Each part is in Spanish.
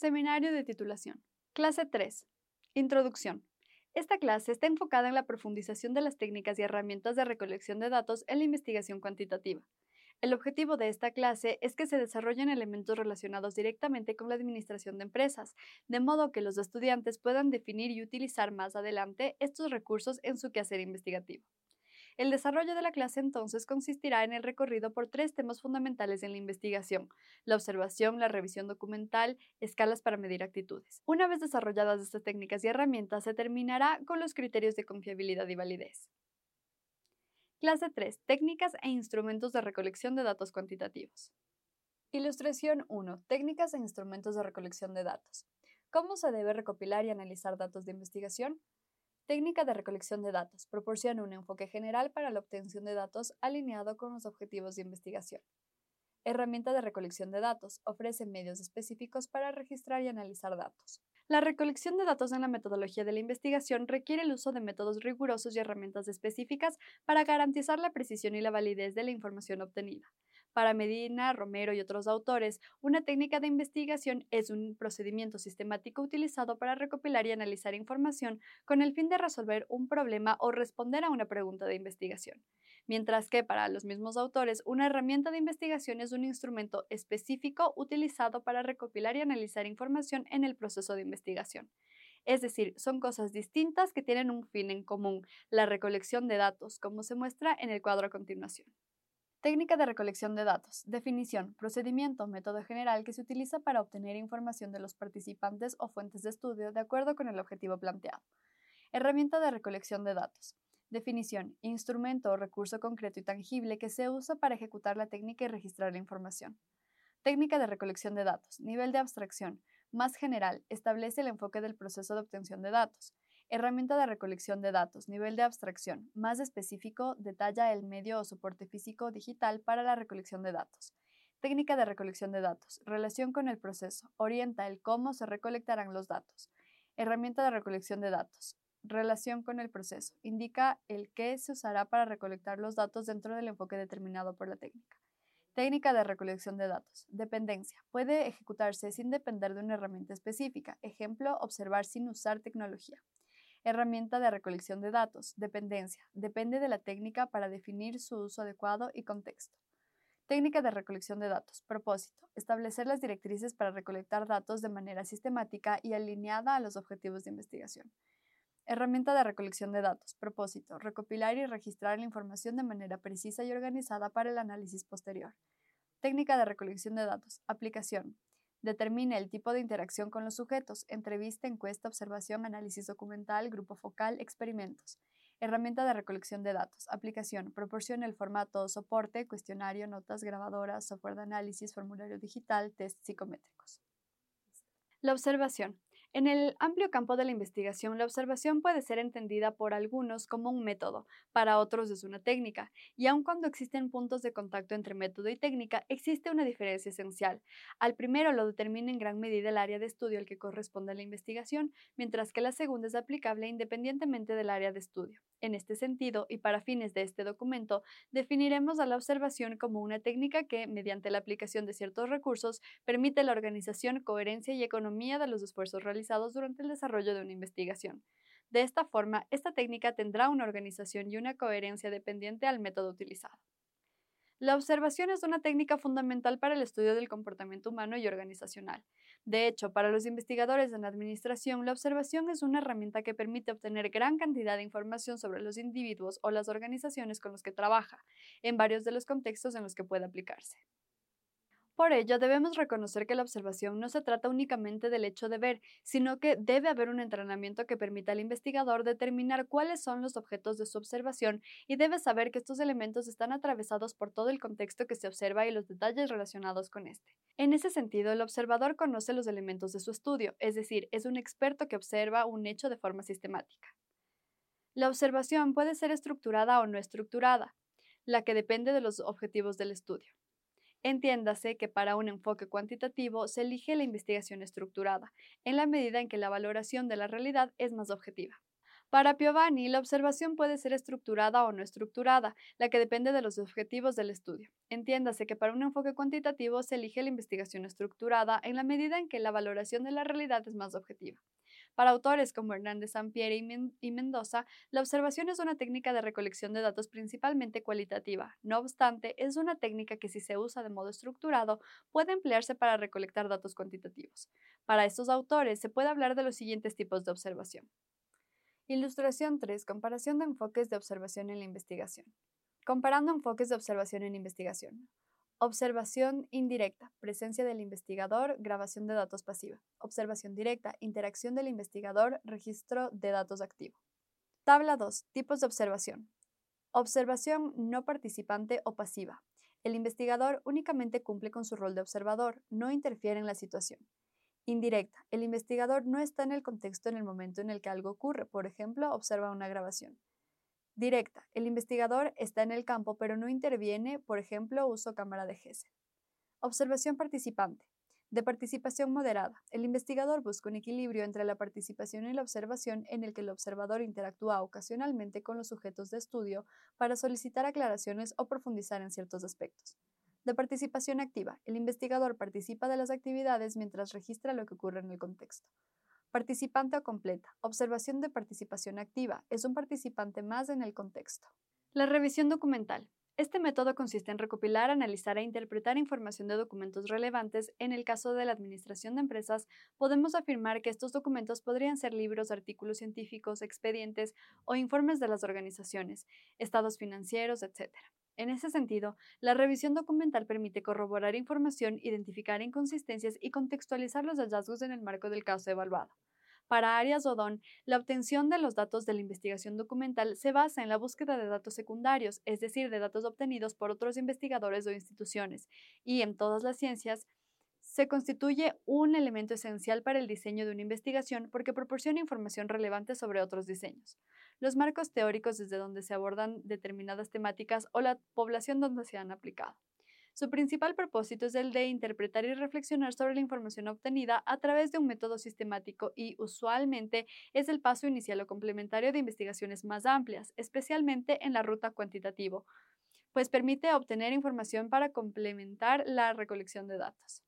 Seminario de titulación. Clase 3. Introducción. Esta clase está enfocada en la profundización de las técnicas y herramientas de recolección de datos en la investigación cuantitativa. El objetivo de esta clase es que se desarrollen elementos relacionados directamente con la administración de empresas, de modo que los estudiantes puedan definir y utilizar más adelante estos recursos en su quehacer investigativo. El desarrollo de la clase entonces consistirá en el recorrido por tres temas fundamentales en la investigación: la observación, la revisión documental, escalas para medir actitudes. Una vez desarrolladas estas técnicas y herramientas, se terminará con los criterios de confiabilidad y validez. Clase 3. Técnicas e instrumentos de recolección de datos cuantitativos. Ilustración 1. Técnicas e instrumentos de recolección de datos. ¿Cómo se debe recopilar y analizar datos de investigación? Técnica de recolección de datos. Proporciona un enfoque general para la obtención de datos alineado con los objetivos de investigación. Herramienta de recolección de datos. Ofrece medios específicos para registrar y analizar datos. La recolección de datos en la metodología de la investigación requiere el uso de métodos rigurosos y herramientas específicas para garantizar la precisión y la validez de la información obtenida. Para Medina, Romero y otros autores, una técnica de investigación es un procedimiento sistemático utilizado para recopilar y analizar información con el fin de resolver un problema o responder a una pregunta de investigación. Mientras que para los mismos autores, una herramienta de investigación es un instrumento específico utilizado para recopilar y analizar información en el proceso de investigación. Es decir, son cosas distintas que tienen un fin en común: la recolección de datos, como se muestra en el cuadro a continuación. Técnica de recolección de datos. Definición: procedimiento o método general que se utiliza para obtener información de los participantes o fuentes de estudio de acuerdo con el objetivo planteado. Herramienta de recolección de datos. Definición: instrumento o recurso concreto y tangible que se usa para ejecutar la técnica y registrar la información. Técnica de recolección de datos. Nivel de abstracción. Más general, establece el enfoque del proceso de obtención de datos. Herramienta de recolección de datos. Nivel de abstracción. Más específico, detalla el medio o soporte físico o digital para la recolección de datos. Técnica de recolección de datos. Relación con el proceso. Orienta el cómo se recolectarán los datos. Herramienta de recolección de datos. Relación con el proceso. Indica el qué se usará para recolectar los datos dentro del enfoque determinado por la técnica. Técnica de recolección de datos. Dependencia. Puede ejecutarse sin depender de una herramienta específica. Ejemplo: observar sin usar tecnología. Herramienta de recolección de datos. Dependencia. Depende de la técnica para definir su uso adecuado y contexto. Técnica de recolección de datos. Propósito: establecer las directrices para recolectar datos de manera sistemática y alineada a los objetivos de investigación. Herramienta de recolección de datos. Propósito: recopilar y registrar la información de manera precisa y organizada para el análisis posterior. Técnica de recolección de datos. Aplicación: determine el tipo de interacción con los sujetos: entrevista, encuesta, observación, análisis documental, grupo focal, experimentos. Herramienta de recolección de datos. Aplicación: proporciona el formato o soporte: cuestionario, notas, grabadoras, software de análisis, formulario digital, test psicométricos. La observación. En el amplio campo de la investigación, la observación puede ser entendida por algunos como un método, para otros es una técnica, y aun cuando existen puntos de contacto entre método y técnica, existe una diferencia esencial. Al primero lo determina en gran medida el área de estudio al que corresponde la investigación, mientras que la segunda es aplicable independientemente del área de estudio. En este sentido, y para fines de este documento, definiremos a la observación como una técnica que, mediante la aplicación de ciertos recursos, permite la organización, coherencia y economía de los esfuerzos realizados durante el desarrollo de una investigación. De esta forma, esta técnica tendrá una organización y una coherencia dependiente al método utilizado. La observación es una técnica fundamental para el estudio del comportamiento humano y organizacional. De hecho, para los investigadores en la administración, la observación es una herramienta que permite obtener gran cantidad de información sobre los individuos o las organizaciones con los que trabaja, en varios de los contextos en los que puede aplicarse. Por ello, debemos reconocer que la observación no se trata únicamente del hecho de ver, sino que debe haber un entrenamiento que permita al investigador determinar cuáles son los objetos de su observación y debe saber que estos elementos están atravesados por todo el contexto que se observa y los detalles relacionados con este. En ese sentido, el observador conoce los elementos de su estudio, es decir, es un experto que observa un hecho de forma sistemática. La observación puede ser estructurada o no estructurada, la que depende de los objetivos del estudio. Entiéndase que para un enfoque cuantitativo se elige la investigación estructurada, en la medida en que la valoración de la realidad es más objetiva. Para Piovani, la observación puede ser estructurada o no estructurada, la que depende de los objetivos del estudio. Entiéndase que para un enfoque cuantitativo se elige la investigación estructurada en la medida en que la valoración de la realidad es más objetiva. Para autores como Hernández Sampieri y Mendoza, la observación es una técnica de recolección de datos principalmente cualitativa. No obstante, es una técnica que si se usa de modo estructurado puede emplearse para recolectar datos cuantitativos. Para estos autores se puede hablar de los siguientes tipos de observación. Ilustración 3. Comparación de enfoques de observación en la investigación. Comparando enfoques de observación en investigación. Observación indirecta, presencia del investigador, grabación de datos pasiva. Observación directa, interacción del investigador, registro de datos activo. Tabla 2. Tipos de observación. Observación no participante o pasiva. El investigador únicamente cumple con su rol de observador, no interfiere en la situación. Indirecta. El investigador no está en el contexto en el momento en el que algo ocurre, por ejemplo, observa una grabación. Directa. El investigador está en el campo pero no interviene, por ejemplo, uso cámara de Gesell. Observación participante. De participación moderada. El investigador busca un equilibrio entre la participación y la observación en el que el observador interactúa ocasionalmente con los sujetos de estudio para solicitar aclaraciones o profundizar en ciertos aspectos. De participación activa. El investigador participa de las actividades mientras registra lo que ocurre en el contexto. Participante o completa. Observación de participación activa. Es un participante más en el contexto. La revisión documental. Este método consiste en recopilar, analizar e interpretar información de documentos relevantes. En el caso de la administración de empresas, podemos afirmar que estos documentos podrían ser libros, artículos científicos, expedientes o informes de las organizaciones, estados financieros, etc. En ese sentido, la revisión documental permite corroborar información, identificar inconsistencias y contextualizar los hallazgos en el marco del caso evaluado. Para Arias Odón, la obtención de los datos de la investigación documental se basa en la búsqueda de datos secundarios, es decir, de datos obtenidos por otros investigadores o instituciones, y en todas las ciencias, se constituye un elemento esencial para el diseño de una investigación porque proporciona información relevante sobre otros diseños, los marcos teóricos desde donde se abordan determinadas temáticas o la población donde se han aplicado. Su principal propósito es el de interpretar y reflexionar sobre la información obtenida a través de un método sistemático y, usualmente, es el paso inicial o complementario de investigaciones más amplias, especialmente en la ruta cuantitativo, pues permite obtener información para complementar la recolección de datos.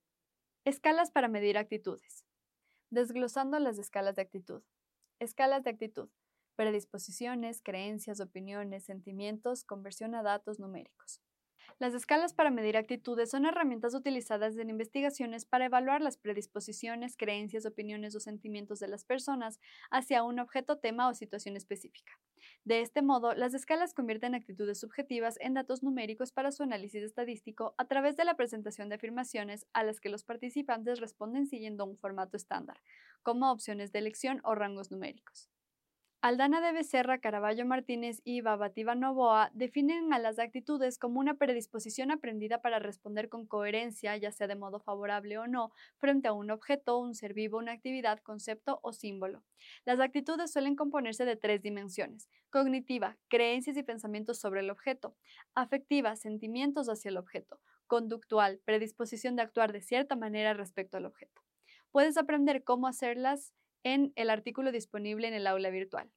Escalas para medir actitudes. Desglosando las escalas de actitud. Escalas de actitud. Predisposiciones, creencias, opiniones, sentimientos, conversión a datos numéricos. Las escalas para medir actitudes son herramientas utilizadas en investigaciones para evaluar las predisposiciones, creencias, opiniones o sentimientos de las personas hacia un objeto, tema o situación específica. De este modo, las escalas convierten actitudes subjetivas en datos numéricos para su análisis estadístico a través de la presentación de afirmaciones a las que los participantes responden siguiendo un formato estándar, como opciones de elección o rangos numéricos. Aldana de Becerra, Caraballo Martínez y Babativa Novoa definen a las actitudes como una predisposición aprendida para responder con coherencia, ya sea de modo favorable o no, frente a un objeto, un ser vivo, una actividad, concepto o símbolo. Las actitudes suelen componerse de 3 dimensiones: cognitiva, creencias y pensamientos sobre el objeto; afectiva, sentimientos hacia el objeto; conductual, predisposición de actuar de cierta manera respecto al objeto. Puedes aprender cómo hacerlas en el artículo disponible en el aula virtual.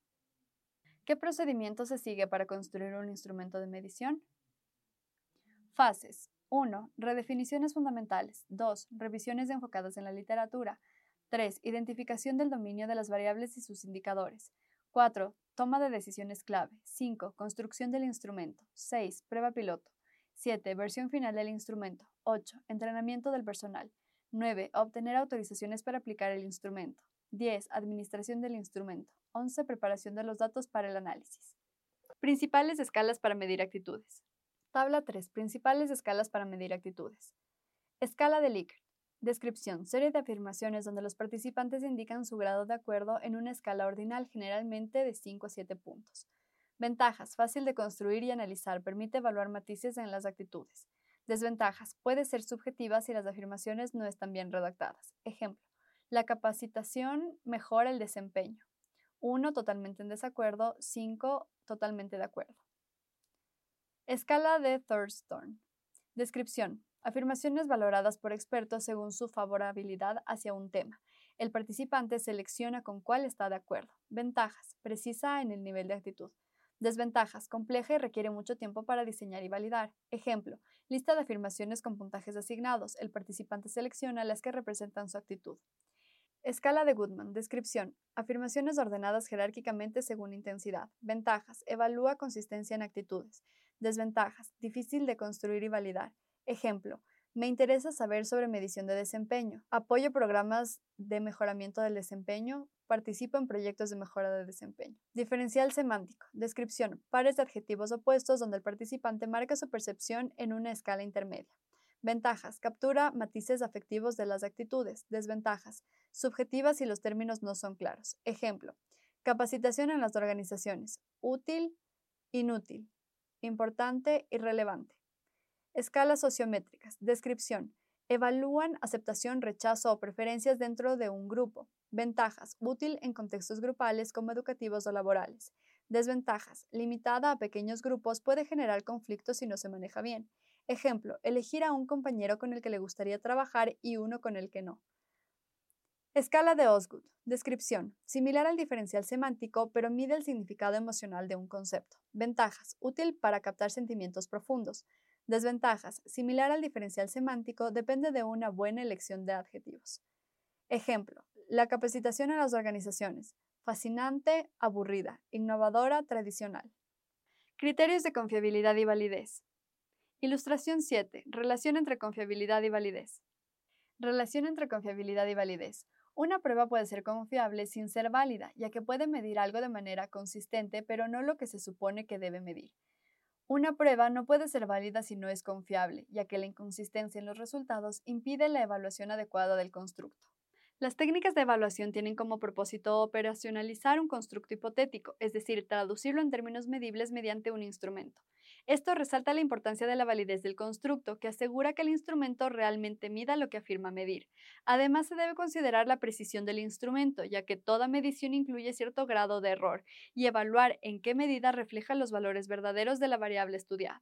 ¿Qué procedimiento se sigue para construir un instrumento de medición? Fases. 1. Redefiniciones fundamentales. 2. Revisiones enfocadas en la literatura. 3. Identificación del dominio de las variables y sus indicadores. 4. Toma de decisiones clave. 5. Construcción del instrumento. 6. Prueba piloto. 7. Versión final del instrumento. 8. Entrenamiento del personal. 9. Obtener autorizaciones para aplicar el instrumento. 10. Administración del instrumento. 11. Preparación de los datos para el análisis. Principales escalas para medir actitudes. Tabla 3. Principales escalas para medir actitudes. Escala de Likert. Descripción. Serie de afirmaciones donde los participantes indican su grado de acuerdo en una escala ordinal, generalmente de 5 a 7 puntos. Ventajas. Fácil de construir y analizar. Permite evaluar matices en las actitudes. Desventajas. Puede ser subjetiva si las afirmaciones no están bien redactadas. Ejemplo. La capacitación mejora el desempeño. 1. Totalmente en desacuerdo. 5. Totalmente de acuerdo. Escala de Thurston. Descripción. Afirmaciones valoradas por expertos según su favorabilidad hacia un tema. El participante selecciona con cuál está de acuerdo. Ventajas, precisa en el nivel de actitud. Desventajas, compleja y requiere mucho tiempo para diseñar y validar. Ejemplo, lista de afirmaciones con puntajes asignados. El participante selecciona las que representan su actitud. Escala de Goodman. Descripción. Afirmaciones ordenadas jerárquicamente según intensidad. Ventajas. Evalúa consistencia en actitudes. Desventajas. Difícil de construir y validar. Ejemplo. Me interesa saber sobre medición de desempeño. Apoyo programas de mejoramiento del desempeño. Participo en proyectos de mejora de desempeño. Diferencial semántico. Descripción. Pares de adjetivos opuestos donde el participante marca su percepción en una escala intermedia. Ventajas. Captura matices afectivos de las actitudes. Desventajas. Subjetivas si los términos no son claros. Ejemplo. Capacitación en las organizaciones. Útil, inútil. Importante, irrelevante. Escalas sociométricas. Descripción. Evalúan aceptación, rechazo o preferencias dentro de un grupo. Ventajas. Útil en contextos grupales como educativos o laborales. Desventajas. Limitada a pequeños grupos puede generar conflictos si no se maneja bien. Ejemplo, elegir a un compañero con el que le gustaría trabajar y uno con el que no. Escala de Osgood. Descripción. Similar al diferencial semántico, pero mide el significado emocional de un concepto. Ventajas. Útil para captar sentimientos profundos. Desventajas. Similar al diferencial semántico, depende de una buena elección de adjetivos. Ejemplo. La capacitación en las organizaciones. Fascinante, aburrida, innovadora, tradicional. Criterios de confiabilidad y validez. Ilustración 7. Relación entre confiabilidad y validez. Relación entre confiabilidad y validez. Una prueba puede ser confiable sin ser válida, ya que puede medir algo de manera consistente, pero no lo que se supone que debe medir. Una prueba no puede ser válida si no es confiable, ya que la inconsistencia en los resultados impide la evaluación adecuada del constructo. Las técnicas de evaluación tienen como propósito operacionalizar un constructo hipotético, es decir, traducirlo en términos medibles mediante un instrumento. Esto resalta la importancia de la validez del constructo, que asegura que el instrumento realmente mida lo que afirma medir. Además, se debe considerar la precisión del instrumento, ya que toda medición incluye cierto grado de error, y evaluar en qué medida refleja los valores verdaderos de la variable estudiada.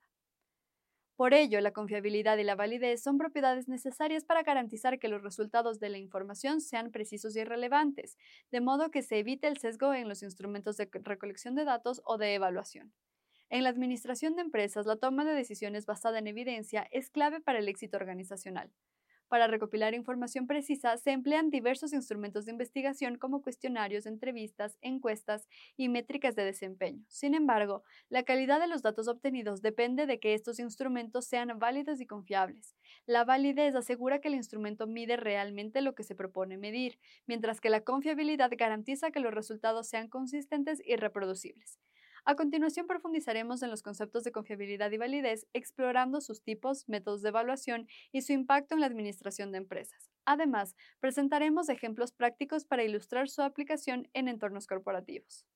Por ello, la confiabilidad y la validez son propiedades necesarias para garantizar que los resultados de la información sean precisos y relevantes, de modo que se evite el sesgo en los instrumentos de recolección de datos o de evaluación. En la administración de empresas, la toma de decisiones basada en evidencia es clave para el éxito organizacional. Para recopilar información precisa, se emplean diversos instrumentos de investigación como cuestionarios, entrevistas, encuestas y métricas de desempeño. Sin embargo, la calidad de los datos obtenidos depende de que estos instrumentos sean válidos y confiables. La validez asegura que el instrumento mide realmente lo que se propone medir, mientras que la confiabilidad garantiza que los resultados sean consistentes y reproducibles. A continuación profundizaremos en los conceptos de confiabilidad y validez, explorando sus tipos, métodos de evaluación y su impacto en la administración de empresas. Además, presentaremos ejemplos prácticos para ilustrar su aplicación en entornos corporativos.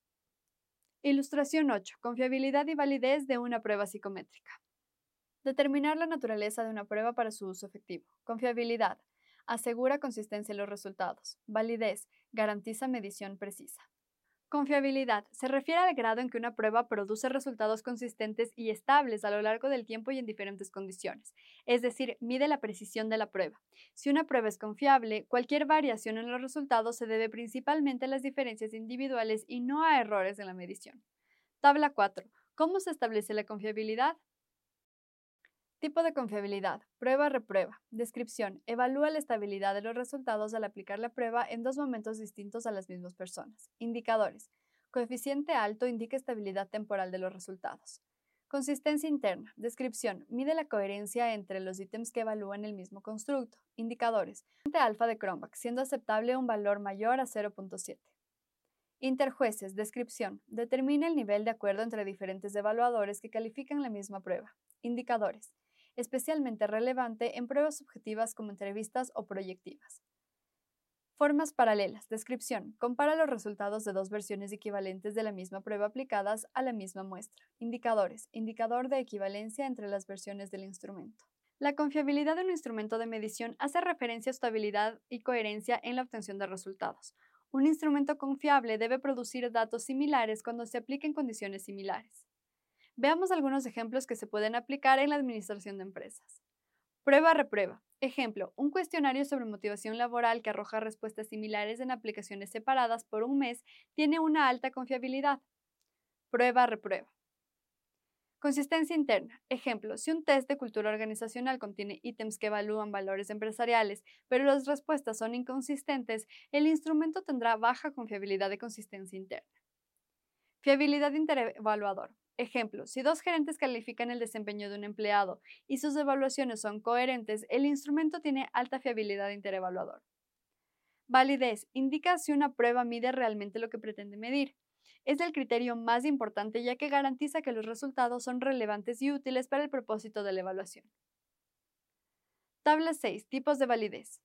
Ilustración 8. Confiabilidad y validez de una prueba psicométrica. Determinar la naturaleza de una prueba para su uso efectivo. Confiabilidad. Asegura consistencia en los resultados. Validez. Garantiza medición precisa. Confiabilidad. Se refiere al grado en que una prueba produce resultados consistentes y estables a lo largo del tiempo y en diferentes condiciones, es decir, mide la precisión de la prueba. Si una prueba es confiable, cualquier variación en los resultados se debe principalmente a las diferencias individuales y no a errores en la medición. Tabla 4. ¿Cómo se establece la confiabilidad? Tipo de confiabilidad. Prueba-reprueba. Descripción. Evalúa la estabilidad de los resultados al aplicar la prueba en dos momentos distintos a las mismas personas. Indicadores. Coeficiente alto indica estabilidad temporal de los resultados. Consistencia interna. Descripción. Mide la coherencia entre los ítems que evalúan el mismo constructo. Indicadores. Coeficiente alfa de Cronbach, siendo aceptable un valor mayor a 0.7. Interjueces. Descripción. Determina el nivel de acuerdo entre diferentes evaluadores que califican la misma prueba. Indicadores. Especialmente relevante en pruebas subjetivas como entrevistas o proyectivas. Formas paralelas. Descripción. Compara los resultados de dos versiones equivalentes de la misma prueba aplicadas a la misma muestra. Indicadores. Indicador de equivalencia entre las versiones del instrumento. La confiabilidad de un instrumento de medición hace referencia a estabilidad y coherencia en la obtención de resultados. Un instrumento confiable debe producir datos similares cuando se apliquen condiciones similares. Veamos algunos ejemplos que se pueden aplicar en la administración de empresas. Prueba-reprueba. Ejemplo, un cuestionario sobre motivación laboral que arroja respuestas similares en aplicaciones separadas por un mes tiene una alta confiabilidad. Prueba-reprueba. Consistencia interna. Ejemplo, si un test de cultura organizacional contiene ítems que evalúan valores empresariales, pero las respuestas son inconsistentes, el instrumento tendrá baja confiabilidad de consistencia interna. Fiabilidad interevaluador. Ejemplo, si dos gerentes califican el desempeño de un empleado y sus evaluaciones son coherentes, el instrumento tiene alta fiabilidad interevaluador. Validez. Indica si una prueba mide realmente lo que pretende medir. Es el criterio más importante ya que garantiza que los resultados son relevantes y útiles para el propósito de la evaluación. Tabla 6. Tipos de validez.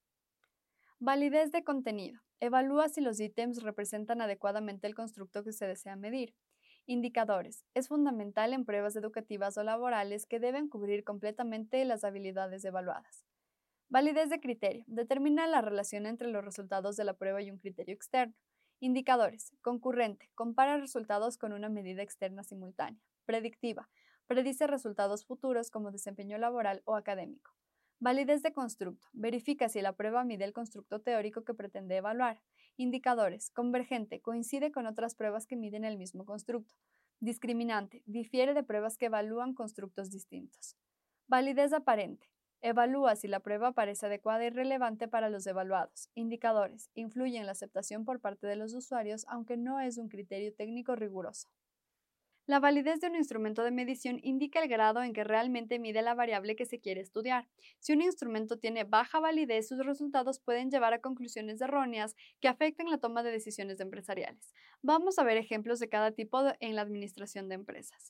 Validez de contenido. Evalúa si los ítems representan adecuadamente el constructo que se desea medir. Indicadores. Es fundamental en pruebas educativas o laborales que deben cubrir completamente las habilidades evaluadas. Validez de criterio. Determina la relación entre los resultados de la prueba y un criterio externo. Indicadores. Concurrente. Compara resultados con una medida externa simultánea. Predictiva. Predice resultados futuros como desempeño laboral o académico. Validez de constructo. Verifica si la prueba mide el constructo teórico que pretende evaluar. Indicadores. Convergente. Coincide con otras pruebas que miden el mismo constructo. Discriminante. Difiere de pruebas que evalúan constructos distintos. Validez aparente. Evalúa si la prueba parece adecuada y relevante para los evaluados. Indicadores. Influye en la aceptación por parte de los usuarios, aunque no es un criterio técnico riguroso. La validez de un instrumento de medición indica el grado en que realmente mide la variable que se quiere estudiar. Si un instrumento tiene baja validez, sus resultados pueden llevar a conclusiones erróneas que afecten la toma de decisiones empresariales. Vamos a ver ejemplos de cada tipo en la administración de empresas.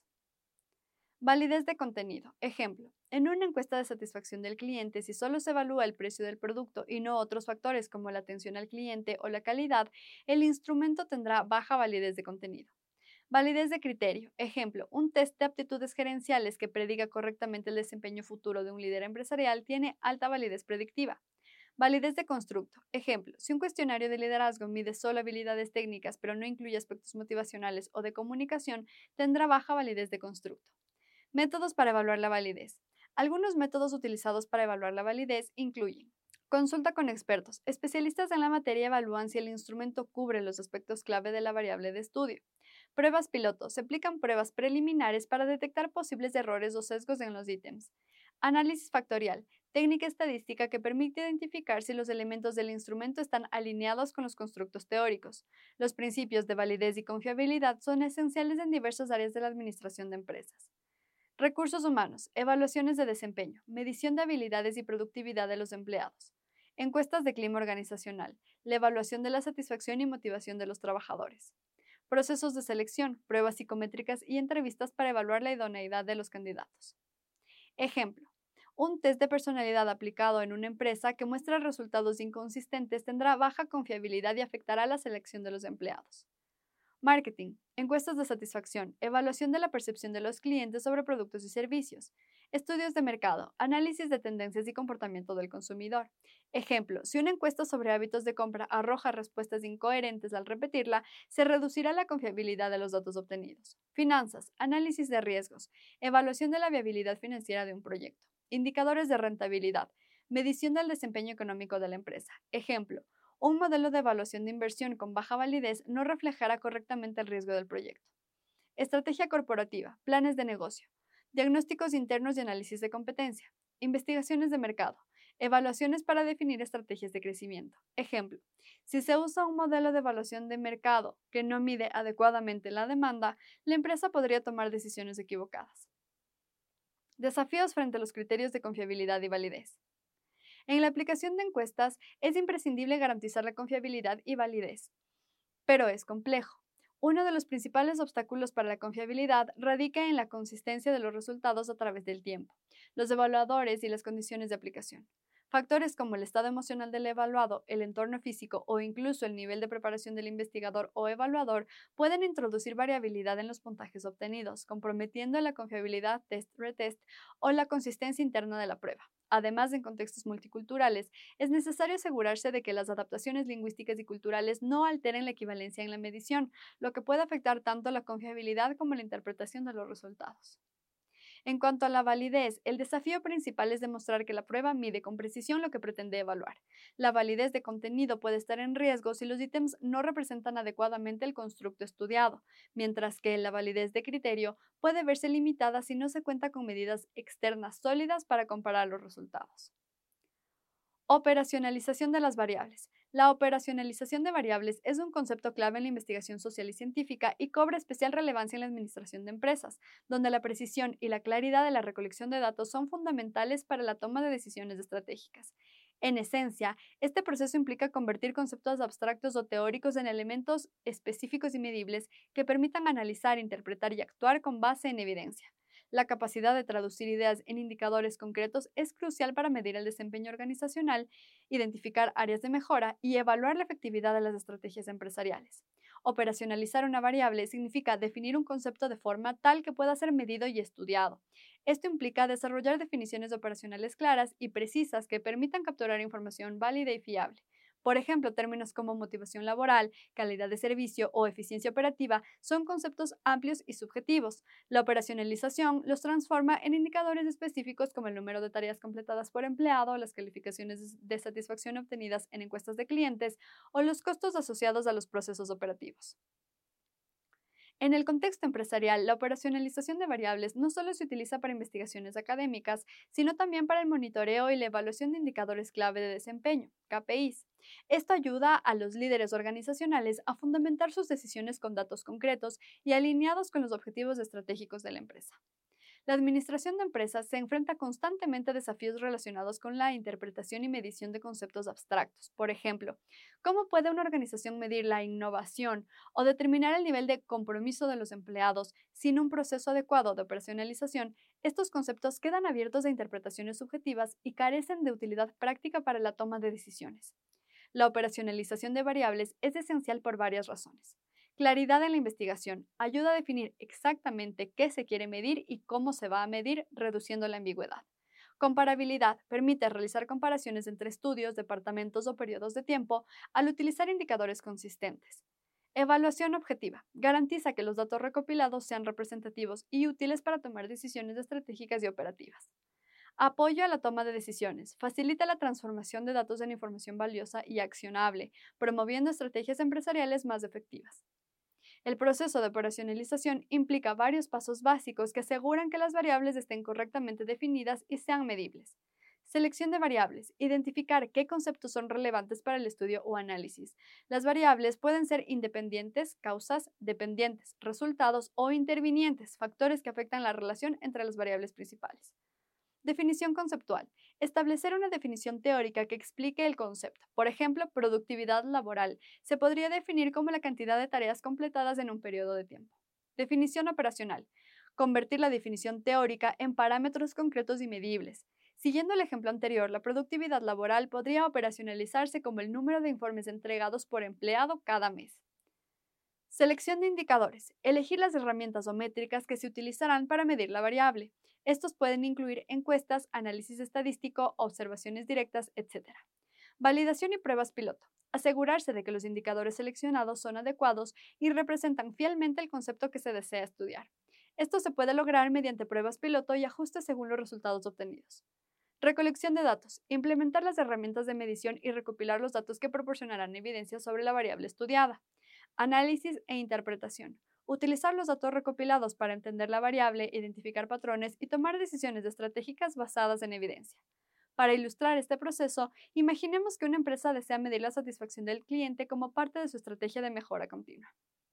Validez de contenido. Ejemplo, en una encuesta de satisfacción del cliente, si solo se evalúa el precio del producto y no otros factores como la atención al cliente o la calidad, el instrumento tendrá baja validez de contenido. Validez de criterio. Ejemplo, un test de aptitudes gerenciales que prediga correctamente el desempeño futuro de un líder empresarial tiene alta validez predictiva. Validez de constructo. Ejemplo, si un cuestionario de liderazgo mide solo habilidades técnicas pero no incluye aspectos motivacionales o de comunicación, tendrá baja validez de constructo. Métodos para evaluar la validez. Algunos métodos utilizados para evaluar la validez incluyen consulta con expertos. Especialistas en la materia evalúan si el instrumento cubre los aspectos clave de la variable de estudio. Pruebas piloto. Se aplican pruebas preliminares para detectar posibles errores o sesgos en los ítems. Análisis factorial. Técnica estadística que permite identificar si los elementos del instrumento están alineados con los constructos teóricos. Los principios de validez y confiabilidad son esenciales en diversas áreas de la administración de empresas. Recursos humanos, evaluaciones de desempeño, medición de habilidades y productividad de los empleados. Encuestas de clima organizacional, la evaluación de la satisfacción y motivación de los trabajadores. Procesos de selección, pruebas psicométricas y entrevistas para evaluar la idoneidad de los candidatos. Ejemplo, un test de personalidad aplicado en una empresa que muestra resultados inconsistentes tendrá baja confiabilidad y afectará la selección de los empleados. Marketing, encuestas de satisfacción, evaluación de la percepción de los clientes sobre productos y servicios, estudios de mercado, análisis de tendencias y comportamiento del consumidor. Ejemplo, si una encuesta sobre hábitos de compra arroja respuestas incoherentes al repetirla, se reducirá la confiabilidad de los datos obtenidos. Finanzas, análisis de riesgos, evaluación de la viabilidad financiera de un proyecto, indicadores de rentabilidad, medición del desempeño económico de la empresa. Ejemplo, un modelo de evaluación de inversión con baja validez no reflejará correctamente el riesgo del proyecto. Estrategia corporativa, planes de negocio, diagnósticos internos y análisis de competencia, investigaciones de mercado, evaluaciones para definir estrategias de crecimiento. Ejemplo, si se usa un modelo de evaluación de mercado que no mide adecuadamente la demanda, la empresa podría tomar decisiones equivocadas. Desafíos frente a los criterios de confiabilidad y validez. En la aplicación de encuestas es imprescindible garantizar la confiabilidad y validez, pero es complejo. Uno de los principales obstáculos para la confiabilidad radica en la consistencia de los resultados a través del tiempo, los evaluadores y las condiciones de aplicación. Factores como el estado emocional del evaluado, el entorno físico o incluso el nivel de preparación del investigador o evaluador pueden introducir variabilidad en los puntajes obtenidos, comprometiendo la confiabilidad test-retest o la consistencia interna de la prueba. Además, en contextos multiculturales, es necesario asegurarse de que las adaptaciones lingüísticas y culturales no alteren la equivalencia en la medición, lo que puede afectar tanto la confiabilidad como la interpretación de los resultados. En cuanto a la validez, el desafío principal es demostrar que la prueba mide con precisión lo que pretende evaluar. La validez de contenido puede estar en riesgo si los ítems no representan adecuadamente el constructo estudiado, mientras que la validez de criterio puede verse limitada si no se cuenta con medidas externas sólidas para comparar los resultados. Operacionalización de las variables. La operacionalización de variables es un concepto clave en la investigación social y científica y cobra especial relevancia en la administración de empresas, donde la precisión y la claridad de la recolección de datos son fundamentales para la toma de decisiones estratégicas. En esencia, este proceso implica convertir conceptos abstractos o teóricos en elementos específicos y medibles que permitan analizar, interpretar y actuar con base en evidencia. La capacidad de traducir ideas en indicadores concretos es crucial para medir el desempeño organizacional, identificar áreas de mejora y evaluar la efectividad de las estrategias empresariales. Operacionalizar una variable significa definir un concepto de forma tal que pueda ser medido y estudiado. Esto implica desarrollar definiciones operacionales claras y precisas que permitan capturar información válida y fiable. Por ejemplo, términos como motivación laboral, calidad de servicio o eficiencia operativa son conceptos amplios y subjetivos. La operacionalización los transforma en indicadores específicos como el número de tareas completadas por empleado, las calificaciones de satisfacción obtenidas en encuestas de clientes o los costos asociados a los procesos operativos. En el contexto empresarial, la operacionalización de variables no solo se utiliza para investigaciones académicas, sino también para el monitoreo y la evaluación de indicadores clave de desempeño, KPIs. Esto ayuda a los líderes organizacionales a fundamentar sus decisiones con datos concretos y alineados con los objetivos estratégicos de la empresa. La administración de empresas se enfrenta constantemente a desafíos relacionados con la interpretación y medición de conceptos abstractos. Por ejemplo, ¿cómo puede una organización medir la innovación o determinar el nivel de compromiso de los empleados sin un proceso adecuado de operacionalización? Estos conceptos quedan abiertos a interpretaciones subjetivas y carecen de utilidad práctica para la toma de decisiones. La operacionalización de variables es esencial por varias razones. Claridad en la investigación ayuda a definir exactamente qué se quiere medir y cómo se va a medir, reduciendo la ambigüedad. Comparabilidad permite realizar comparaciones entre estudios, departamentos o periodos de tiempo al utilizar indicadores consistentes. Evaluación objetiva garantiza que los datos recopilados sean representativos y útiles para tomar decisiones estratégicas y operativas. Apoyo a la toma de decisiones. Facilita la transformación de datos en información valiosa y accionable, promoviendo estrategias empresariales más efectivas. El proceso de operacionalización implica varios pasos básicos que aseguran que las variables estén correctamente definidas y sean medibles. Selección de variables. Identificar qué conceptos son relevantes para el estudio o análisis. Las variables pueden ser independientes, causas, dependientes, resultados o intervinientes, factores que afectan la relación entre las variables principales. Definición conceptual. Establecer una definición teórica que explique el concepto. Por ejemplo, productividad laboral. Se podría definir como la cantidad de tareas completadas en un periodo de tiempo. Definición operacional. Convertir la definición teórica en parámetros concretos y medibles. Siguiendo el ejemplo anterior, la productividad laboral podría operacionalizarse como el número de informes entregados por empleado cada mes. Selección de indicadores. Elegir las herramientas o métricas que se utilizarán para medir la variable. Estos pueden incluir encuestas, análisis estadístico, observaciones directas, etc. Validación y pruebas piloto. Asegurarse de que los indicadores seleccionados son adecuados y representan fielmente el concepto que se desea estudiar. Esto se puede lograr mediante pruebas piloto y ajustes según los resultados obtenidos. Recolección de datos. Implementar las herramientas de medición y recopilar los datos que proporcionarán evidencia sobre la variable estudiada. Análisis e interpretación. Utilizar los datos recopilados para entender la variable, identificar patrones y tomar decisiones estratégicas basadas en evidencia. Para ilustrar este proceso, imaginemos que una empresa desea medir la satisfacción del cliente como parte de su estrategia de mejora continua.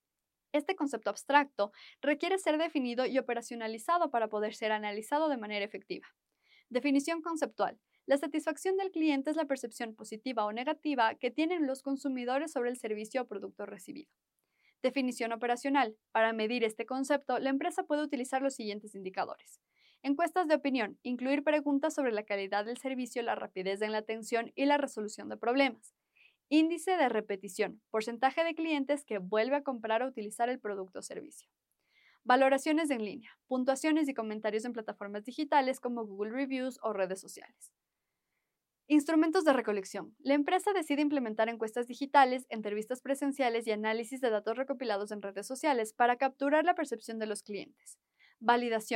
Este concepto abstracto requiere ser definido y operacionalizado para poder ser analizado de manera efectiva. Definición conceptual. La satisfacción del cliente es la percepción positiva o negativa que tienen los consumidores sobre el servicio o producto recibido. Definición operacional. Para medir este concepto, la empresa puede utilizar los siguientes indicadores. Encuestas de opinión. Incluir preguntas sobre la calidad del servicio, la rapidez en la atención y la resolución de problemas. Índice de repetición. Porcentaje de clientes que vuelve a comprar o utilizar el producto o servicio. Valoraciones en línea. Puntuaciones y comentarios en plataformas digitales como Google Reviews o redes sociales. Instrumentos de recolección. La empresa decide implementar encuestas digitales, entrevistas presenciales y análisis de datos recopilados en redes sociales para capturar la percepción de los clientes. Validación.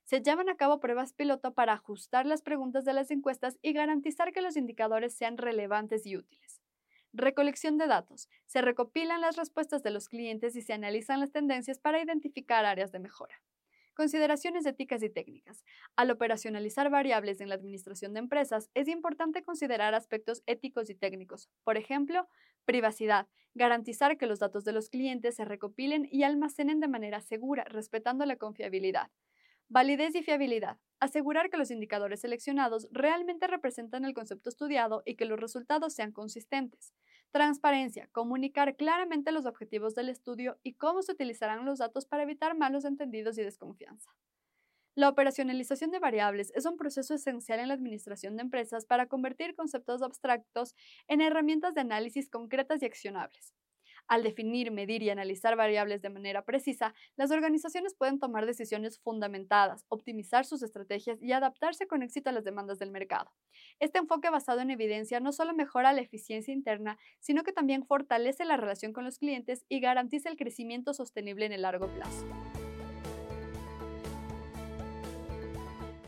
Se llevan a cabo pruebas piloto para ajustar las preguntas de las encuestas y garantizar que los indicadores sean relevantes y útiles. Recolección de datos. Se recopilan las respuestas de los clientes y se analizan las tendencias para identificar áreas de mejora. Consideraciones éticas y técnicas. Al operacionalizar variables en la administración de empresas, es importante considerar aspectos éticos y técnicos. Por ejemplo, privacidad. Garantizar que los datos de los clientes se recopilen y almacenen de manera segura, respetando la confiabilidad. Validez y fiabilidad. Asegurar que los indicadores seleccionados realmente representan el concepto estudiado y que los resultados sean consistentes. Transparencia. Comunicar claramente los objetivos del estudio y cómo se utilizarán los datos para evitar malos entendidos y desconfianza. La operacionalización de variables es un proceso esencial en la administración de empresas para convertir conceptos abstractos en herramientas de análisis concretas y accionables. Al definir, medir y analizar variables de manera precisa, las organizaciones pueden tomar decisiones fundamentadas, optimizar sus estrategias y adaptarse con éxito a las demandas del mercado. Este enfoque basado en evidencia no solo mejora la eficiencia interna, sino que también fortalece la relación con los clientes y garantiza el crecimiento sostenible en el largo plazo.